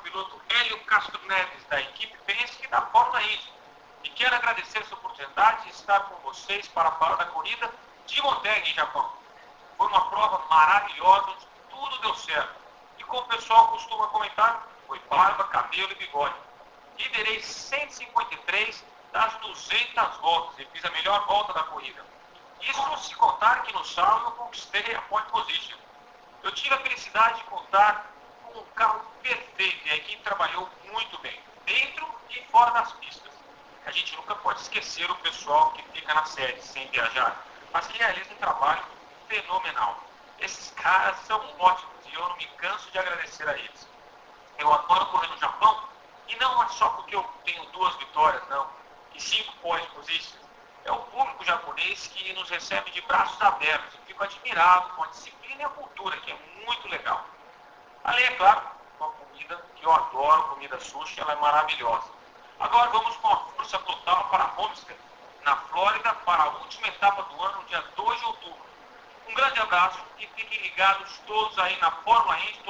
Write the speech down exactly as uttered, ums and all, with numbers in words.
piloto Hélio Castro Neves, da equipe Penske da Fórmula Indy. E quero agradecer essa oportunidade de estar com vocês para falar da corrida de Motegi, em Japão. Foi uma prova maravilhosa, onde tudo deu certo. E como o pessoal costuma comentar, foi barba, cabelo e bigode. Liderei cento e cinquenta e três das duzentas voltas e fiz a melhor volta da corrida. Isso se contar que no sábado eu conquistei a pole position. Eu tive a felicidade de contar com um carro perfeito e a equipe trabalhou muito bem, dentro e fora das pistas. A gente nunca pode esquecer o pessoal que fica na sede sem viajar, mas que realiza um trabalho fenomenal. Esses caras são ótimos e eu não me canso de agradecer a eles. Eu adoro correr no Japão e não é só porque eu tenho duas vitórias, não, e cinco pole positions. É o público japonês que nos recebe de braços abertos. Eu fico admirado com a disciplina e a cultura, que é muito legal. Além, é claro, uma comida que eu adoro, comida sushi, ela é maravilhosa. Agora vamos com a força total para Homestead, na Flórida, para a última etapa do ano, dia dois de outubro. Um grande abraço e fiquem ligados todos aí na Fórmula Indy.